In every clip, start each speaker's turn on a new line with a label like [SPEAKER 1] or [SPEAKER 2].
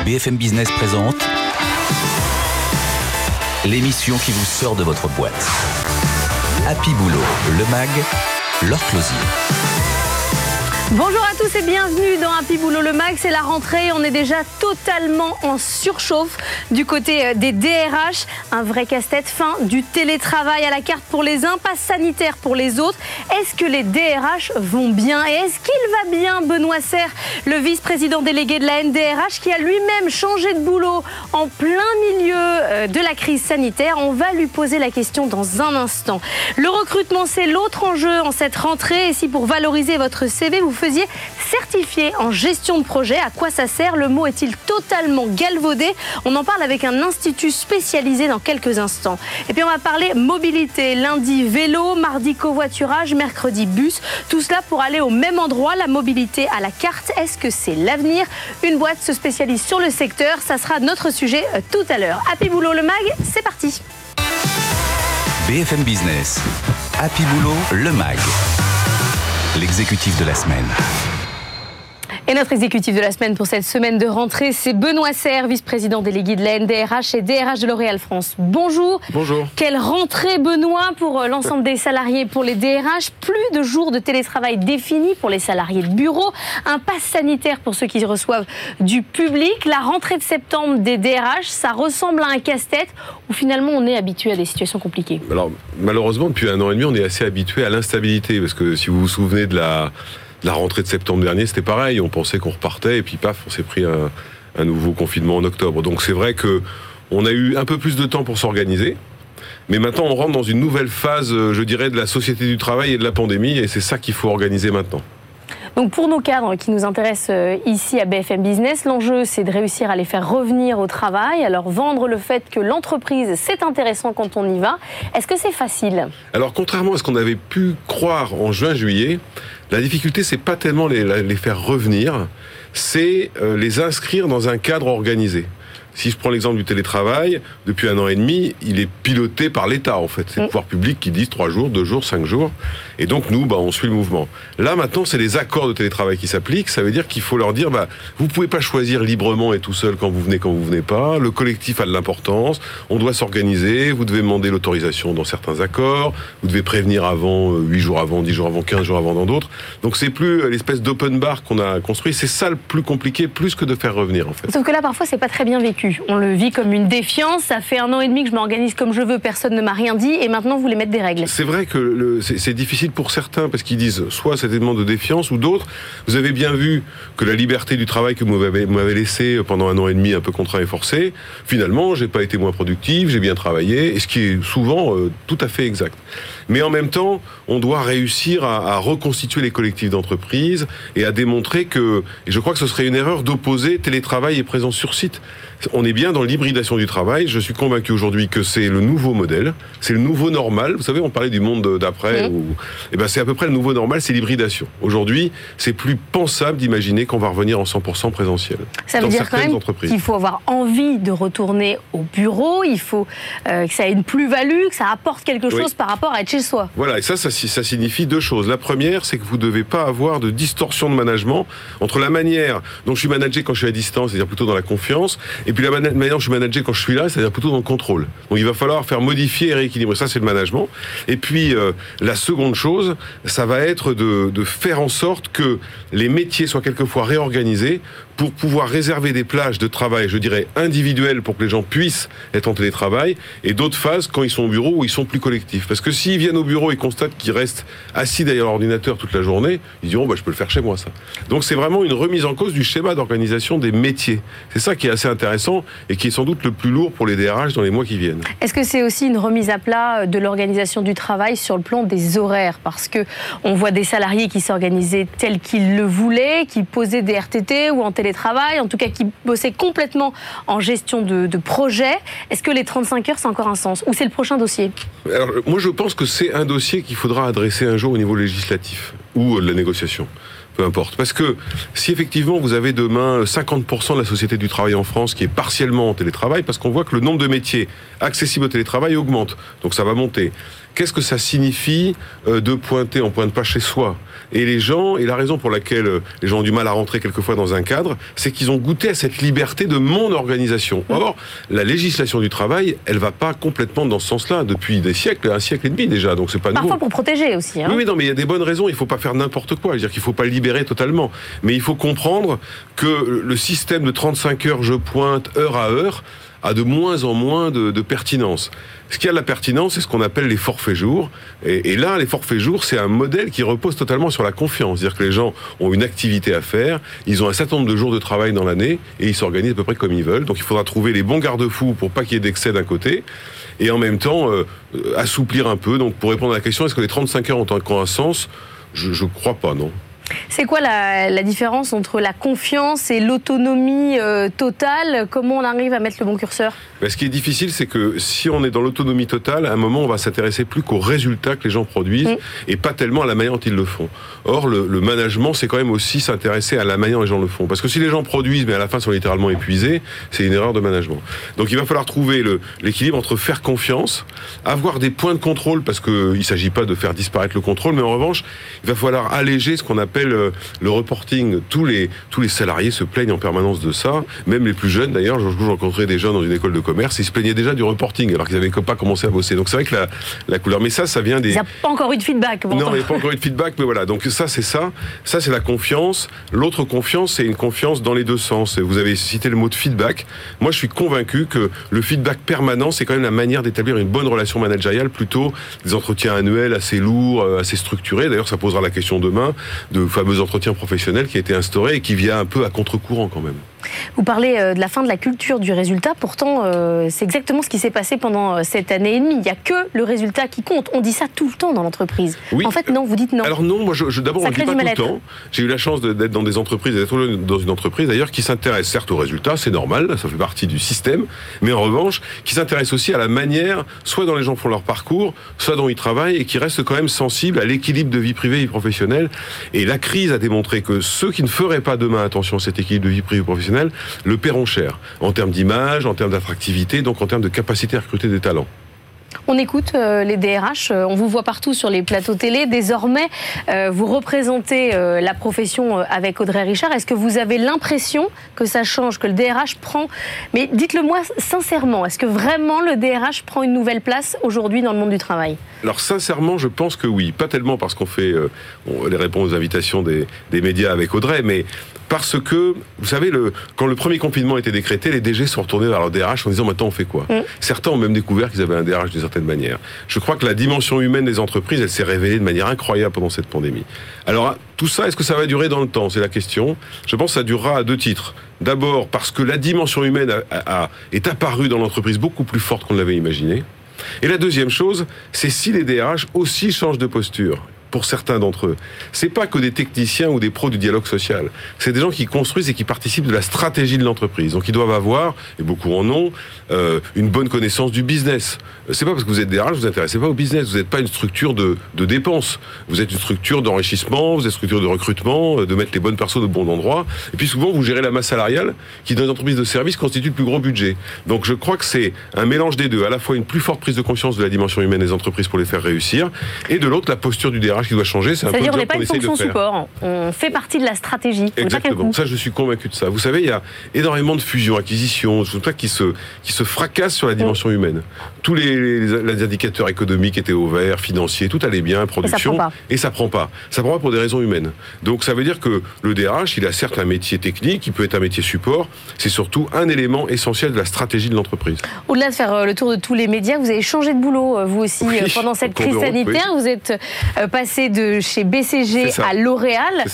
[SPEAKER 1] BFM Business présente l'émission qui vous sort de votre boîte. Happy Boulot, le MAG, Laure Closier.
[SPEAKER 2] Bonjour à tous et bienvenue dans Happy Boulot le MAG, c'est la rentrée, on est déjà totalement en surchauffe du côté des DRH, un vrai casse-tête, fin du télétravail à la carte pour les uns, passe sanitaire pour les autres. Est-ce que les DRH vont bien et est-ce qu'il va bien? Benoît Serre, le vice-président délégué de la NDRH qui a lui-même changé de boulot en plein milieu de la crise sanitaire, on va lui poser la question dans un instant. Le recrutement, c'est l'autre enjeu en cette rentrée et si pour valoriser votre CV, vous faisiez certifié en gestion de projet. À quoi ça sert? Le mot est-il totalement galvaudé? On en parle avec un institut spécialisé dans quelques instants. Et puis on va parler mobilité. Lundi, vélo, mardi, covoiturage, mercredi, bus. Tout cela pour aller au même endroit. La mobilité à la carte, est-ce que c'est l'avenir? Une boîte se spécialise sur le secteur. Ça sera notre sujet tout à l'heure. Happy Boulot le MAG, c'est parti.
[SPEAKER 1] BFM Business, Happy Boulot, le MAG. L'exécutif de la semaine.
[SPEAKER 2] Et notre exécutif de la semaine pour cette semaine de rentrée, c'est Benoît Serre, vice-président délégué de la NDRH et DRH de L'Oréal France. Bonjour.
[SPEAKER 3] Bonjour. Quelle
[SPEAKER 2] rentrée, Benoît, pour l'ensemble des salariés, pour les DRH. Plus de jours de télétravail définis pour les salariés de bureau. Un pass sanitaire pour ceux qui reçoivent du public. La rentrée de septembre des DRH, ça ressemble à un casse-tête où finalement on est habitué à des situations compliquées.
[SPEAKER 3] Alors, malheureusement, depuis 1 an et demi, on est assez habitué à l'instabilité. Parce que si vous vous souvenez de la rentrée de septembre dernier, c'était pareil. On pensait qu'on repartait et puis paf, on s'est pris un nouveau confinement en octobre. Donc c'est vrai qu'on a eu un peu plus de temps pour s'organiser. Mais maintenant, on rentre dans une nouvelle phase, je dirais, de la société du travail et de la pandémie. Et c'est ça qu'il faut organiser maintenant.
[SPEAKER 2] Donc pour nos cadres qui nous intéressent ici à BFM Business, l'enjeu c'est de réussir à les faire revenir au travail, à leur vendre le fait que l'entreprise c'est intéressant quand on y va. Est-ce que c'est facile? Alors
[SPEAKER 3] contrairement à ce qu'on avait pu croire en juin-juillet, la difficulté c'est pas tellement les faire revenir, c'est les inscrire dans un cadre organisé. Si je prends l'exemple du télétravail, depuis 1 an et demi, il est piloté par l'État, en fait. C'est le pouvoir public qui dit 3 jours, 2 jours, 5 jours. Et donc, nous, on suit le mouvement. Là, maintenant, c'est les accords de télétravail qui s'appliquent. Ça veut dire qu'il faut leur dire, vous pouvez pas choisir librement et tout seul quand vous venez pas. Le collectif a de l'importance. On doit s'organiser. Vous devez demander l'autorisation dans certains accords. Vous devez prévenir avant, 8 jours avant, 10 jours avant, 15 jours avant dans d'autres. Donc, c'est plus l'espèce d'open bar qu'on a construit. C'est ça le plus compliqué, plus que de faire revenir, en fait.
[SPEAKER 2] Sauf que là, parfois, c'est pas très bien vécu. On le vit comme une défiance, ça fait 1 an et demi que je m'organise comme je veux, personne ne m'a rien dit, et maintenant vous voulez mettre des règles.
[SPEAKER 3] C'est vrai que c'est difficile pour certains, parce qu'ils disent soit cet élément de défiance, ou d'autres, vous avez bien vu que la liberté du travail que vous m'avez laissé pendant 1 an et demi, un peu contraint et forcé, finalement, j'ai pas été moins productif, j'ai bien travaillé, et ce qui est souvent tout à fait exact. Mais en même temps, on doit réussir à reconstituer les collectifs d'entreprise et à démontrer que, et je crois que ce serait une erreur d'opposer télétravail et présence sur site. On est bien dans l'hybridation du travail. Je suis convaincu aujourd'hui que c'est le nouveau modèle, c'est le nouveau normal. Vous savez, on parlait du monde d'après, c'est à peu près le nouveau normal, c'est l'hybridation. Aujourd'hui, c'est plus pensable d'imaginer qu'on va revenir en 100% présentiel.
[SPEAKER 2] Ça veut dire quand même qu'il faut avoir envie de retourner au bureau, il faut que ça ait une plus-value, que ça apporte quelque chose par rapport à être chez soi.
[SPEAKER 3] Voilà, et ça signifie 2 choses. La première, c'est que vous ne devez pas avoir de distorsion de management entre la manière dont je suis managé quand je suis à distance, c'est-à-dire plutôt dans la confiance, et puis la manière dont je suis managé quand je suis là, c'est-à-dire plutôt dans le contrôle. Donc il va falloir faire modifier et rééquilibrer. Ça, c'est le management. Et puis, la seconde chose, ça va être de faire en sorte que les métiers soient quelquefois réorganisés pour pouvoir réserver des plages de travail, je dirais, individuelles pour que les gens puissent être en télétravail, et d'autres phases quand ils sont au bureau où ils sont plus collectifs. Parce que s'ils viennent au bureau et constatent qu'ils restent assis derrière l'ordinateur toute la journée, ils diront, je peux le faire chez moi, ça. Donc c'est vraiment une remise en cause du schéma d'organisation des métiers. C'est ça qui est assez intéressant et qui est sans doute le plus lourd pour les DRH dans les mois qui viennent.
[SPEAKER 2] Est-ce que c'est aussi une remise à plat de l'organisation du travail sur le plan des horaires? Parce que on voit des salariés qui s'organisaient tels qu'ils le voulaient, qui posaient des RTT ou en télétravail, en tout cas qui bossaient complètement en gestion de projet. Est-ce que les 35 heures, c'est encore un sens? Ou c'est le prochain dossier?
[SPEAKER 3] Alors, moi, je pense que c'est un dossier qu'il faudra adresser un jour au niveau législatif ou de la négociation. Peu importe. Parce que si effectivement vous avez demain 50% de la société du travail en France qui est partiellement en télétravail, parce qu'on voit que le nombre de métiers accessibles au télétravail augmente. Donc ça va monter. qu'est-ce que ça signifie de pointer, on pointe pas chez soi. Et les gens, et la raison pour laquelle les gens ont du mal à rentrer quelquefois dans un cadre, c'est qu'ils ont goûté à cette liberté de mon organisation. Or, la législation du travail, elle va pas complètement dans ce sens-là depuis des siècles, un siècle et demi déjà, donc c'est pas nouveau.
[SPEAKER 2] Parfois pour protéger aussi.
[SPEAKER 3] Oui, non, mais il y a des bonnes raisons, il faut pas faire n'importe quoi, c'est-à-dire qu'il faut pas le libérer totalement. Mais il faut comprendre que le système de 35 heures, je pointe, heure à heure, a de moins en moins de pertinence. Ce qui a de la pertinence, c'est ce qu'on appelle les forfaits jours. Et là, les forfaits jours, c'est un modèle qui repose totalement sur la confiance. C'est-à-dire que les gens ont une activité à faire, ils ont un certain nombre de jours de travail dans l'année, et ils s'organisent à peu près comme ils veulent. Donc il faudra trouver les bons garde-fous pour pas qu'il y ait d'excès d'un côté, et en même temps, assouplir un peu. Donc pour répondre à la question, est-ce que les 35 heures ont encore un sens ? Je crois pas, non.
[SPEAKER 2] C'est quoi la différence entre la confiance et l'autonomie totale ? Comment on arrive à mettre le bon curseur ?
[SPEAKER 3] Ce qui est difficile, c'est que si on est dans l'autonomie totale, à un moment, on va s'intéresser plus qu'aux résultats que les gens produisent et pas tellement à la manière dont ils le font. Or, le management, c'est quand même aussi s'intéresser à la manière dont les gens le font. Parce que si les gens produisent, mais à la fin sont littéralement épuisés, c'est une erreur de management. Donc il va falloir trouver l'équilibre entre faire confiance, avoir des points de contrôle, parce qu'il ne s'agit pas de faire disparaître le contrôle, mais en revanche, il va falloir alléger ce qu'on appelle le reporting. Tous les salariés se plaignent en permanence de ça, même les plus jeunes d'ailleurs. J'ai rencontré des jeunes dans une école de commerce, ils se plaignaient déjà du reporting alors qu'ils n'avaient pas commencé à bosser. Donc c'est vrai que la couleur, mais ça vient des...
[SPEAKER 2] Il n'y a pas encore eu de feedback.
[SPEAKER 3] Non, il n'y a pas encore eu de feedback, mais voilà. Donc ça c'est la confiance. L'autre confiance, c'est une confiance dans les deux sens. Vous avez cité le mot de feedback. Moi je suis convaincu que le feedback permanent, c'est quand même la manière d'établir une bonne relation managériale, plutôt des entretiens annuels assez lourds, assez structurés. D'ailleurs ça posera la question demain de fameux entretiens professionnels qui a été instauré et qui vient un peu à contre-courant quand même.
[SPEAKER 2] Vous parlez de la fin de la culture du résultat, pourtant c'est exactement ce qui s'est passé pendant cette année et demie. Il n'y a que le résultat qui compte. On dit ça tout le temps dans l'entreprise. Oui, en fait non, vous dites non.
[SPEAKER 3] Alors non, moi d'abord on ne dit pas tout le temps. J'ai eu la chance d'être dans des entreprises, d'être dans une entreprise d'ailleurs qui s'intéresse certes aux résultats, c'est normal, ça fait partie du système, mais en revanche qui s'intéresse aussi à la manière, soit dont les gens font leur parcours, soit dont ils travaillent et qui reste quand même sensible à l'équilibre de vie privée et vie professionnelle. Et la crise a démontré que ceux qui ne feraient pas demain attention à cet équilibre de vie privée et professionnelle le paieront cher, en termes d'image, en termes d'attractivité, donc en termes de capacité à recruter des talents.
[SPEAKER 2] On écoute les DRH, on vous voit partout sur les plateaux télé. Désormais, vous représentez la profession avec Audrey Richard. Est-ce que vous avez l'impression que ça change, que le DRH prend... Mais dites-le moi sincèrement, est-ce que vraiment le DRH prend une nouvelle place aujourd'hui dans le monde du travail ?
[SPEAKER 3] Alors sincèrement, je pense que oui. Pas tellement parce qu'on fait les réponses aux invitations des médias avec Audrey, mais parce que, vous savez, quand le premier confinement a été décrété, les DG sont retournés vers leur DRH en disant « maintenant on fait quoi ?» Certains ont même découvert qu'ils avaient un DRH d'une certaine manière. Je crois que la dimension humaine des entreprises, elle s'est révélée de manière incroyable pendant cette pandémie. Alors tout ça, est-ce que ça va durer dans le temps ? C'est la question. Je pense que ça durera à deux titres. D'abord parce que la dimension humaine est apparue dans l'entreprise beaucoup plus forte qu'on ne l'avait imaginé. Et la deuxième chose, c'est si les DRH aussi changent de posture. Pour certains d'entre eux. C'est pas que des techniciens ou des pros du dialogue social. C'est des gens qui construisent et qui participent de la stratégie de l'entreprise. Donc ils doivent avoir, et beaucoup en ont, une bonne connaissance du business. C'est pas parce que vous êtes DRH, vous vous intéressez pas au business. Vous n'êtes pas une structure de dépenses. Vous êtes une structure d'enrichissement, vous êtes une structure de recrutement, de mettre les bonnes personnes au bon endroit. Et puis souvent, vous gérez la masse salariale qui, dans les entreprises de services, constitue le plus gros budget. Donc je crois que c'est un mélange des deux. À la fois une plus forte prise de conscience de la dimension humaine des entreprises pour les faire réussir, et de l'autre, la posture du DRH qui doit changer, c'est un peu le job qu'on essaye de faire.
[SPEAKER 2] C'est-à-dire on n'est pas une fonction support, on fait partie de la stratégie.
[SPEAKER 3] Exactement, ça je suis convaincu de ça. Vous savez, il y a énormément de fusions, acquisitions, tout ça qui se fracassent sur la dimension humaine. Tous les indicateurs économiques étaient au vert, financiers, tout allait bien, production, et ça prend pas. Ça prend pas pour des raisons humaines. Donc ça veut dire que le DRH, il a certes un métier technique, il peut être un métier support, c'est surtout un élément essentiel de la stratégie de l'entreprise.
[SPEAKER 2] Au-delà de faire le tour de tous les médias, vous avez changé de boulot, vous aussi, pendant cette crise sanitaire. Oui. Vous êtes passé de chez BCG à L'Oréal.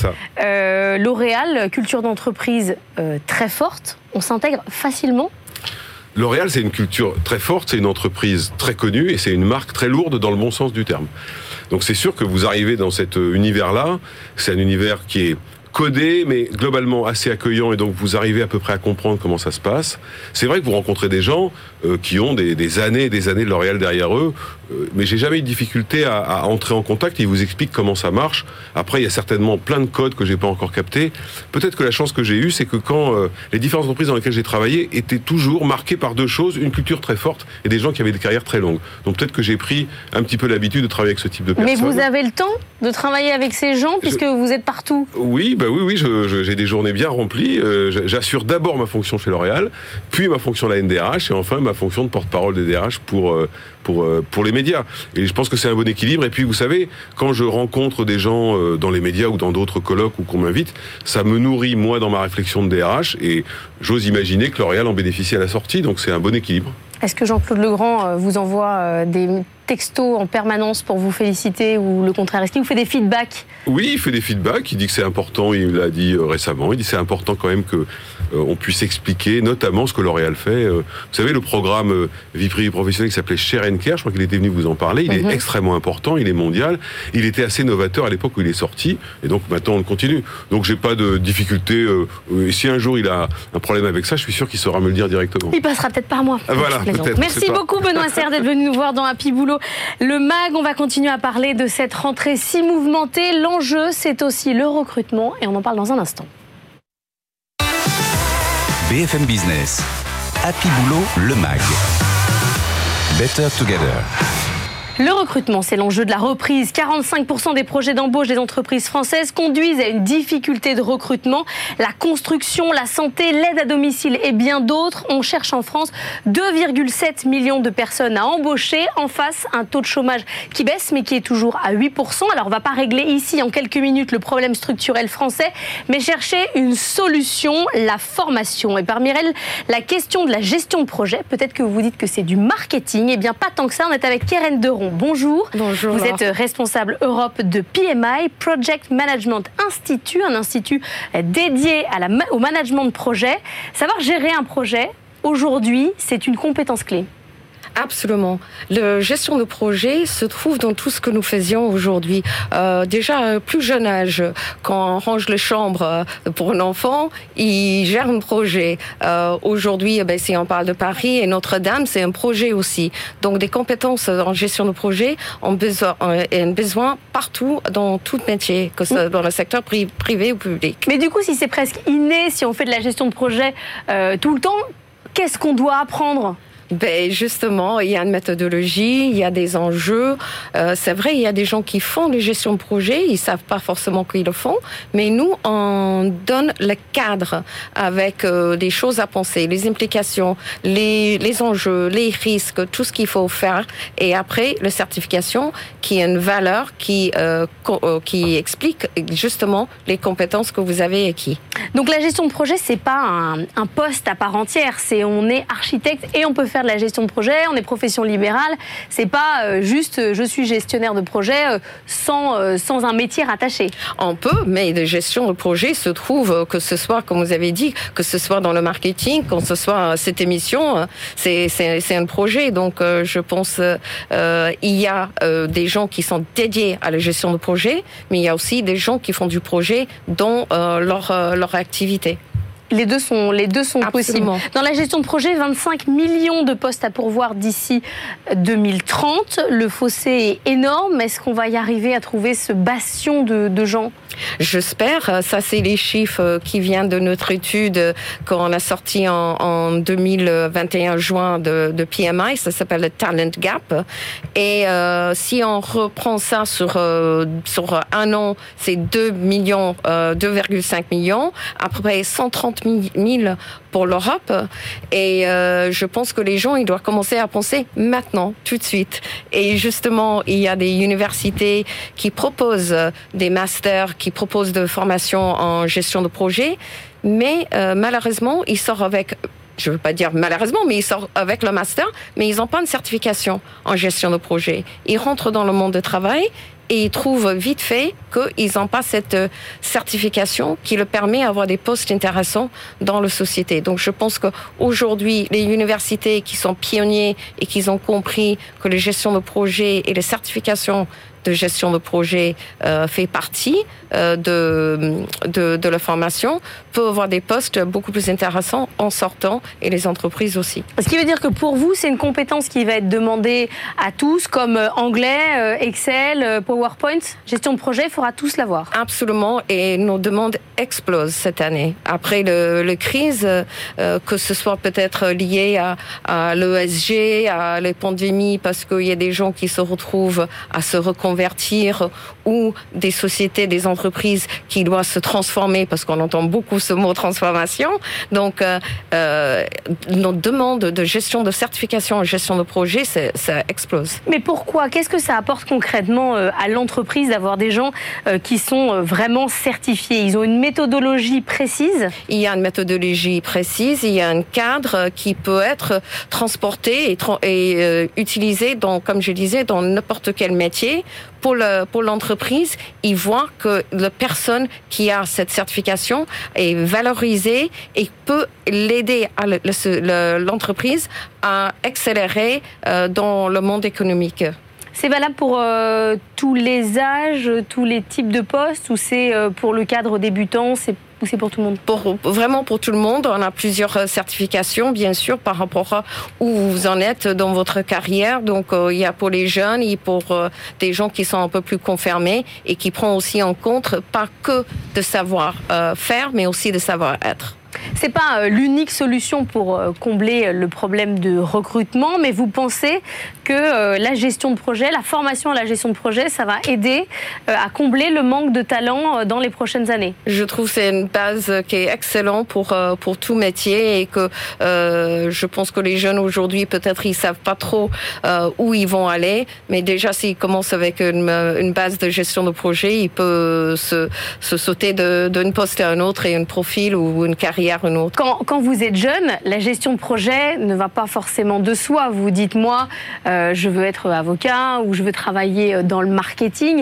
[SPEAKER 2] L'Oréal, culture d'entreprise très forte, on s'intègre facilement.
[SPEAKER 3] L'Oréal, c'est une culture très forte, c'est une entreprise très connue et c'est une marque très lourde dans le bon sens du terme. Donc c'est sûr que vous arrivez dans cet univers-là, c'est un univers qui est codé, mais globalement assez accueillant, et donc vous arrivez à peu près à comprendre comment ça se passe. C'est vrai que vous rencontrez des gens qui ont des années et des années de L'Oréal derrière eux. mais j'ai jamais eu de difficulté à entrer en contact. Ils vous expliquent comment ça marche. Après, il y a certainement plein de codes que j'ai pas encore captés. Peut-être que la chance que j'ai eue, c'est que quand les différentes entreprises dans lesquelles j'ai travaillé étaient toujours marquées par deux choses, une culture très forte et des gens qui avaient des carrières très longues. Donc peut-être que j'ai pris un petit peu l'habitude de travailler avec ce type de personnes.
[SPEAKER 2] Mais vous avez le temps de travailler avec ces gens puisque vous êtes partout? Oui,
[SPEAKER 3] j'ai des journées bien remplies. J'assure d'abord ma fonction chez L'Oréal, puis ma fonction à la NDRH et enfin ma fonction de porte-parole des DRH pour les médias. Et je pense que c'est un bon équilibre. Et puis, vous savez, quand je rencontre des gens dans les médias ou dans d'autres colloques ou qu'on m'invite, ça me nourrit, moi, dans ma réflexion de DRH. Et j'ose imaginer que L'Oréal en bénéficie à la sortie. Donc, c'est un bon équilibre.
[SPEAKER 2] Est-ce que Jean-Claude Legrand vous envoie des textos en permanence pour vous féliciter ou le contraire? Est-ce qu'il vous fait des feedbacks? Oui, il fait des feedbacks. Il dit que c'est important, il l'a dit récemment, il dit que c'est important quand même que on puisse expliquer notamment ce que L'Oréal fait. Vous savez, le programme vie privée professionnelle qui s'appelait Share and Care, je crois qu'il était venu vous en parler, il est extrêmement important, il est mondial, il était assez novateur à l'époque où il est sorti, et donc maintenant on le continue. Donc j'ai pas de difficulté, si un jour il a un problème avec ça, je suis sûr qu'il saura me le dire directement. Il passera peut-être par moi. Voilà, peut-être. Merci beaucoup Benoît Serre d'être venu nous voir dans Happy Boulot. Le MAG, on va continuer à parler de cette rentrée si mouvementée. L'enjeu, c'est aussi le recrutement, et on en parle dans un instant.
[SPEAKER 1] BFM Business, Happy Boulot, le MAG. Better Together.
[SPEAKER 2] Le recrutement, c'est l'enjeu de la reprise. 45% des projets d'embauche des entreprises françaises conduisent à une difficulté de recrutement. La construction, la santé, l'aide à domicile et bien d'autres. On cherche en France 2,7 millions de personnes à embaucher. En face, un taux de chômage qui baisse, mais qui est toujours à 8%. Alors, on ne va pas régler ici, en quelques minutes, le problème structurel français, mais chercher une solution, la formation. Et parmi elles, la question de la gestion de projet. Peut-être que vous vous dites que c'est du marketing. Eh bien, pas tant que ça. On est avec Keren Deron. Bonjour. Bonjour. Vous êtes responsable Europe de PMI, Project Management Institute, un institut dédié au management de projet. Savoir gérer un projet, aujourd'hui, c'est une compétence clé.
[SPEAKER 4] Absolument. La gestion de projet se trouve dans tout ce que nous faisions aujourd'hui. Déjà, plus jeune âge, quand on range les chambres pour un enfant, il gère un projet. Aujourd'hui, si on parle de Paris et Notre-Dame, c'est un projet aussi. Donc, des compétences en gestion de projet ont besoin partout dans tout métier, que ce soit dans le secteur privé ou public.
[SPEAKER 2] Mais du coup, si c'est presque inné, si on fait de la gestion de projet tout le temps, qu'est-ce qu'on doit apprendre ?
[SPEAKER 4] Justement, il y a une méthodologie, il y a des enjeux. C'est vrai, il y a des gens qui font les gestions de projet, ils savent pas forcément qu'ils le font, mais nous, on donne le cadre avec des choses à penser, les implications, les enjeux, les risques, tout ce qu'il faut faire. Et après, la certification, qui est une valeur qui explique justement les compétences que vous avez acquis.
[SPEAKER 2] Donc la gestion de projet, c'est pas un poste à part entière. On est architecte et on peut faire de la gestion de projet, on est profession libérale, c'est pas juste je suis gestionnaire de projet sans un métier rattaché.
[SPEAKER 4] On peut, mais la gestion de projet se trouve, que ce soit, comme vous avez dit, que ce soit dans le marketing, que ce soit cette émission, c'est un projet. Donc je pense il y a des gens qui sont dédiés à la gestion de projet, mais il y a aussi des gens qui font du projet dans leur activité.
[SPEAKER 2] Les deux sont possibles. Dans la gestion de projet, 25 millions de postes à pourvoir d'ici 2030. Le fossé est énorme. Est-ce qu'on va y arriver à trouver ce bastion de gens ?
[SPEAKER 4] J'espère. Ça, c'est les chiffres qui viennent de notre étude qu'on a sorti en 2021 juin de PMI. Ça s'appelle le Talent Gap. Et si on reprend ça sur un an, c'est 2,5 millions. À peu près 130 000 pour l'Europe. Et je pense que les gens, ils doivent commencer à penser maintenant, tout de suite. Et justement, il y a des universités qui proposent des masters, qui proposent de formations en gestion de projet. Mais malheureusement, ils sortent avec... Je ne veux pas dire malheureusement, mais ils sortent avec le master, mais ils n'ont pas une certification en gestion de projet. Ils rentrent dans le monde du travail et ils trouvent vite fait qu'ils n'ont pas cette certification qui leur permet d'avoir des postes intéressants dans la société. Donc je pense qu'aujourd'hui, les universités qui sont pionniers et qui ont compris que la gestion de projet et les certifications de gestion de projet fait partie de la formation peut avoir des postes beaucoup plus intéressants en sortant, et les entreprises aussi.
[SPEAKER 2] Ce qui veut dire que pour vous, c'est une compétence qui va être demandée à tous, comme anglais, Excel, PowerPoint, gestion de projet, il faudra tous l'avoir.
[SPEAKER 4] Absolument, et nos demandes explosent cette année. Après le crise, que ce soit peut-être lié à l'ESG, à la pandémie, parce qu'il y a des gens qui se retrouvent à se reconvertir, ou des sociétés, des entreprises qui doivent se transformer, parce qu'on entend beaucoup ce mot transformation. Donc, nos demandes de gestion de certification en gestion de projet, ça explose.
[SPEAKER 2] Mais pourquoi ? Qu'est-ce que ça apporte concrètement à l'entreprise d'avoir des gens qui sont vraiment certifiés ? Ils ont une méthodologie précise ?
[SPEAKER 4] Il y a une méthodologie précise, il y a un cadre qui peut être transporté et utilisé dans, comme je disais, dans n'importe quel métier. Pour l'entreprise, ils voient que la personne qui a cette certification est valorisée et peut l'aider à l'entreprise à accélérer dans le monde économique.
[SPEAKER 2] C'est valable pour tous les âges, tous les types de postes, ou c'est pour le cadre débutant, ou c'est pour tout le monde ?
[SPEAKER 4] Vraiment pour tout le monde. On a plusieurs certifications, bien sûr, par rapport à où vous en êtes dans votre carrière. Donc, il y a pour les jeunes et pour des gens qui sont un peu plus confirmés et qui prennent aussi en compte pas que de savoir faire, mais aussi de savoir-être.
[SPEAKER 2] C'est pas l'unique solution pour combler le problème de recrutement, mais vous pensez que la gestion de projet, la formation à la gestion de projet, ça va aider à combler le manque de talent dans les prochaines années ?
[SPEAKER 4] Je trouve que c'est une base qui est excellente pour tout métier, et que je pense que les jeunes aujourd'hui, peut-être ils savent pas trop où ils vont aller, mais déjà s'ils commencent avec une base de gestion de projet, ils peuvent se sauter d'un poste à un autre et un profil ou une carrière.
[SPEAKER 2] Quand vous êtes jeune, la gestion de projet ne va pas forcément de soi. Vous dites, moi, je veux être avocat ou je veux travailler dans le marketing.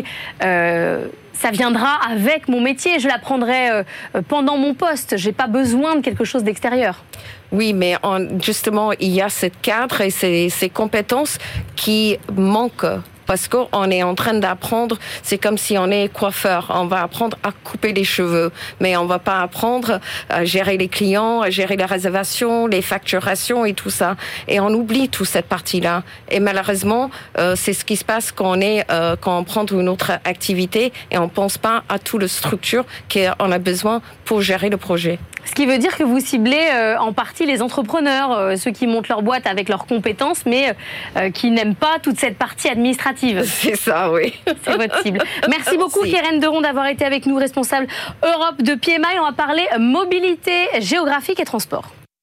[SPEAKER 2] Ça viendra avec mon métier. Je l'apprendrai pendant mon poste. Je n'ai pas besoin de quelque chose d'extérieur.
[SPEAKER 4] Oui, mais justement, il y a ce cadre et ces compétences qui manquent. Parce qu'on est en train d'apprendre, c'est comme si on est coiffeur. On va apprendre à couper les cheveux, mais on va pas apprendre à gérer les clients, à gérer les réservations, les facturations et tout ça. Et on oublie toute cette partie-là. Et malheureusement, c'est ce qui se passe quand on prend une autre activité et on pense pas à toute la structure qu'on a besoin pour gérer le projet.
[SPEAKER 2] Ce qui veut dire que vous ciblez en partie les entrepreneurs, ceux qui montent leur boîte avec leurs compétences, mais qui n'aiment pas toute cette partie administrative.
[SPEAKER 4] C'est ça, oui.
[SPEAKER 2] C'est votre cible. Merci beaucoup, Keren Deron, d'avoir été avec nous, responsable Europe de PMI. On va parler mobilité géographique et transport.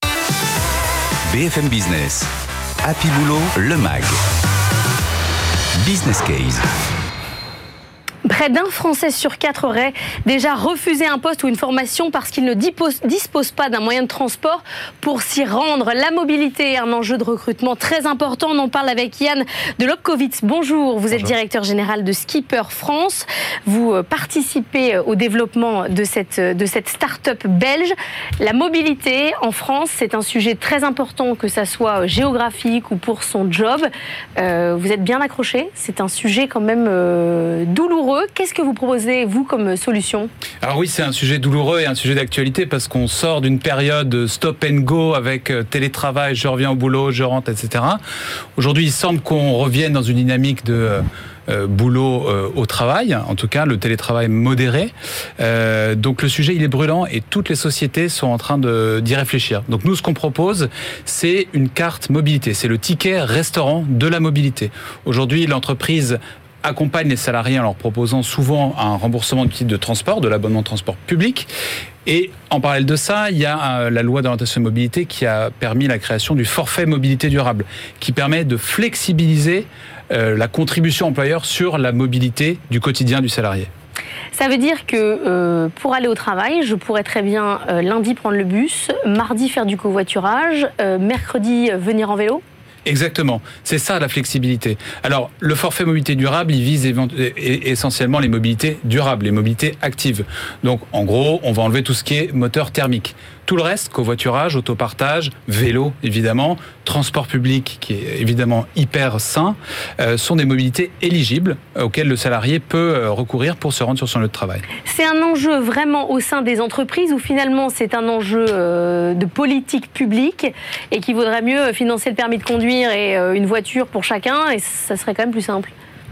[SPEAKER 1] BFM Business, Happy Boulot, le MAG. Business Case.
[SPEAKER 2] Près d'un Français sur 4 aurait déjà refusé un poste ou une formation parce qu'il ne dispose pas d'un moyen de transport pour s'y rendre. La mobilité est un enjeu de recrutement très important. On en parle avec Yann de Lobkowitz. Bonjour, vous êtes directeur général de Skipper France. Vous participez au développement de cette start-up belge. La mobilité en France, c'est un sujet très important, que ça soit géographique ou pour son job. Vous êtes bien accroché. C'est un sujet quand même douloureux. Qu'est-ce que vous proposez, vous, comme solution ?
[SPEAKER 5] Alors oui, c'est un sujet douloureux et un sujet d'actualité parce qu'on sort d'une période stop and go avec télétravail, je reviens au boulot, je rentre, etc. Aujourd'hui, il semble qu'on revienne dans une dynamique de boulot au travail, en tout cas le télétravail modéré. Donc le sujet, il est brûlant et toutes les sociétés sont en train d'y réfléchir. Donc nous, ce qu'on propose, c'est une carte mobilité. C'est le ticket restaurant de la mobilité. Aujourd'hui, l'entreprise accompagne les salariés en leur proposant souvent un remboursement du titre de transport, de l'abonnement de transport public. Et en parallèle de ça, il y a la loi d'orientation de mobilité qui a permis la création du forfait mobilité durable, qui permet de flexibiliser la contribution employeur sur la mobilité du quotidien du salarié.
[SPEAKER 2] Ça veut dire que pour aller au travail, je pourrais très bien lundi prendre le bus, mardi faire du covoiturage, mercredi venir en vélo ?
[SPEAKER 5] Exactement, c'est ça la flexibilité. Alors, le forfait mobilité durable, il vise essentiellement les mobilités durables, les mobilités actives. Donc, en gros, on va enlever tout ce qui est moteur thermique. Tout le reste, covoiturage, autopartage, vélo évidemment, transport public qui est évidemment hyper sain, sont des mobilités éligibles auxquelles le salarié peut recourir pour se rendre sur son lieu de travail.
[SPEAKER 2] C'est un enjeu vraiment au sein des entreprises ou finalement c'est un enjeu de politique publique et qu'il vaudrait mieux financer le permis de conduire et une voiture pour chacun et ça serait quand même plus simple?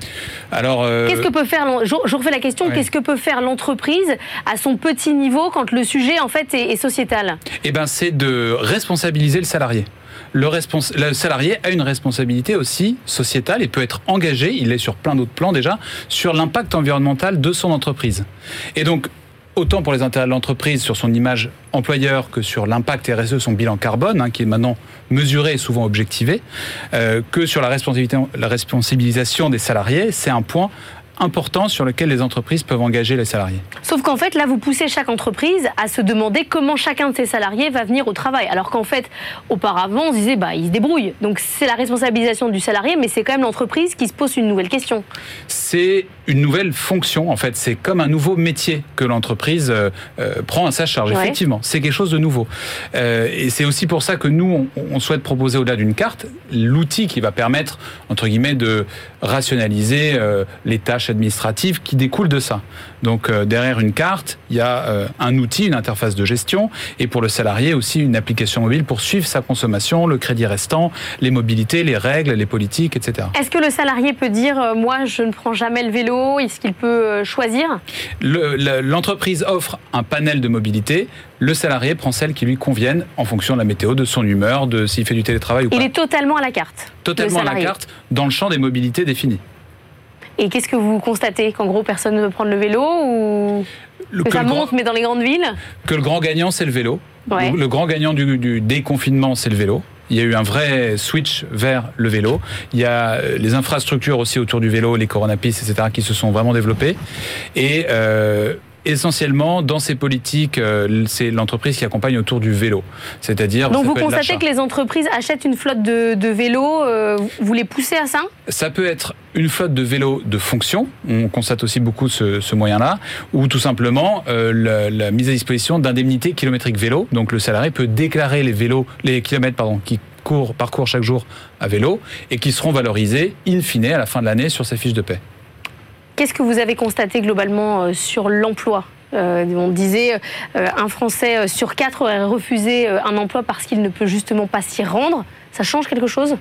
[SPEAKER 5] Alors,
[SPEAKER 2] qu'est-ce que peut faire, je refais la question, ouais. Qu'est-ce que peut faire l'entreprise à son petit niveau quand le sujet en fait est sociétal? Eh
[SPEAKER 5] ben, c'est de responsabiliser le salarié. Le salarié a une responsabilité aussi sociétale et peut être engagé, il est sur plein d'autres plans déjà, sur l'impact environnemental de son entreprise. Et donc, autant pour les intérêts de l'entreprise sur son image employeur que sur l'impact RSE, son bilan carbone, qui est maintenant mesuré et souvent objectivé, que sur la responsabilisation des salariés, c'est un point important sur lequel les entreprises peuvent engager les salariés.
[SPEAKER 2] Sauf qu'en fait, là, vous poussez chaque entreprise à se demander comment chacun de ses salariés va venir au travail. Alors qu'en fait, auparavant, on se disait, il se débrouille. Donc c'est la responsabilisation du salarié, mais c'est quand même l'entreprise qui se pose une nouvelle question.
[SPEAKER 5] C'est une nouvelle fonction, en fait. C'est comme un nouveau métier que l'entreprise prend à sa charge. Ouais. Effectivement, c'est quelque chose de nouveau. Et c'est aussi pour ça que nous, on souhaite proposer, au-delà d'une carte, l'outil qui va permettre, entre guillemets, de rationaliser les tâches administratives qui découlent de ça. Donc derrière une carte, il y a un outil, une interface de gestion, et pour le salarié aussi une application mobile pour suivre sa consommation, le crédit restant, les mobilités, les règles, les politiques, etc.
[SPEAKER 2] Est-ce que le salarié peut dire moi je ne prends jamais le vélo? Est-ce qu'il peut choisir?
[SPEAKER 5] L'entreprise offre un panel de mobilité. Le salarié prend celle qui lui convienne en fonction de la météo, de son humeur, de s'il fait du télétravail ou pas.
[SPEAKER 2] Il est totalement à la carte.
[SPEAKER 5] Totalement à la carte, dans le champ des mobilités définies.
[SPEAKER 2] Et qu'est-ce que vous constatez? Qu'en gros, personne ne veut prendre le vélo ou que ça monte, mais dans les grandes villes?
[SPEAKER 5] Que le grand gagnant, c'est le vélo.
[SPEAKER 2] Ouais.
[SPEAKER 5] Le grand gagnant du déconfinement, c'est le vélo. Il y a eu un vrai switch vers le vélo. Il y a les infrastructures aussi autour du vélo, les coronapistes, etc., qui se sont vraiment développées. Et essentiellement, dans ces politiques, c'est l'entreprise qui accompagne autour du vélo. C'est-à-dire...
[SPEAKER 2] Donc vous constatez que les entreprises achètent une flotte de vélos, vous les poussez à ça?
[SPEAKER 5] Ça peut être une flotte de vélos de fonction, on constate aussi beaucoup ce moyen-là, ou tout simplement la mise à disposition d'indemnités kilométriques vélo. Donc le salarié peut déclarer les kilomètres qui parcourt chaque jour à vélo et qui seront valorisés in fine à la fin de l'année sur sa fiche de paie.
[SPEAKER 2] Qu'est-ce que vous avez constaté globalement sur l'emploi? On disait un Français sur 4 aurait refusé un emploi parce qu'il ne peut justement pas s'y rendre. Ça change quelque chose?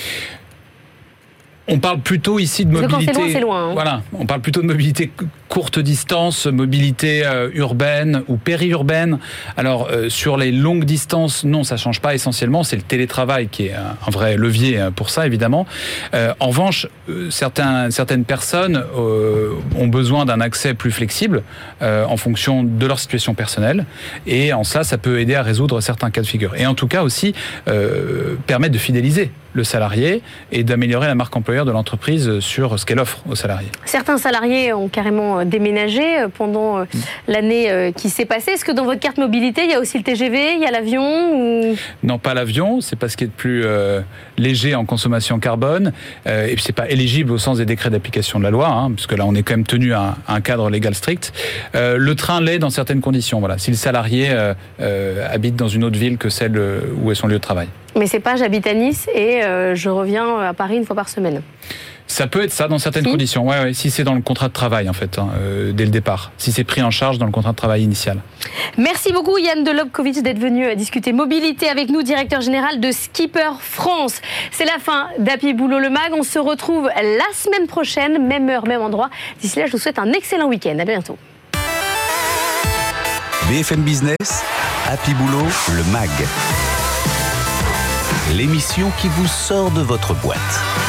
[SPEAKER 5] On parle plutôt ici de mobilité.
[SPEAKER 2] Quand c'est loin, c'est loin.
[SPEAKER 5] Voilà, on parle plutôt de mobilité courte distance, mobilité urbaine ou périurbaine. Alors sur les longues distances, non, ça change pas essentiellement. C'est le télétravail qui est un vrai levier pour ça, évidemment. En revanche, certaines personnes ont besoin d'un accès plus flexible en fonction de leur situation personnelle. Et en cela, ça peut aider à résoudre certains cas de figure. Et en tout cas aussi permettre de fidéliser le salarié et d'améliorer la marque employeur de l'entreprise sur ce qu'elle offre aux salariés.
[SPEAKER 2] Certains salariés ont carrément déménagé pendant l'année qui s'est passée. Est-ce que dans votre carte mobilité, il y a aussi le TGV, il y a l'avion ou...
[SPEAKER 5] Non, pas l'avion, c'est pas ce qui est de plus léger en consommation carbone et puis c'est pas éligible au sens des décrets d'application de la loi, puisque là on est quand même tenu à un cadre légal strict. Le train l'est dans certaines conditions, voilà, si le salarié habite dans une autre ville que celle où est son lieu de travail.
[SPEAKER 2] Mais c'est pas j'habite à Nice et je reviens à Paris une fois par semaine.
[SPEAKER 5] Ça peut être ça dans certaines conditions, ouais, si c'est dans le contrat de travail en fait, dès le départ, si c'est pris en charge dans le contrat de travail initial.
[SPEAKER 2] Merci beaucoup Yann Delobkovic d'être venu discuter mobilité avec nous, directeur général de Skipper France. C'est la fin d'Happy Boulot le Mag, on se retrouve la semaine prochaine, même heure, même endroit. D'ici là, je vous souhaite un excellent week-end, à bientôt.
[SPEAKER 1] BFM Business, Happy Boulot le Mag. L'émission qui vous sort de votre boîte.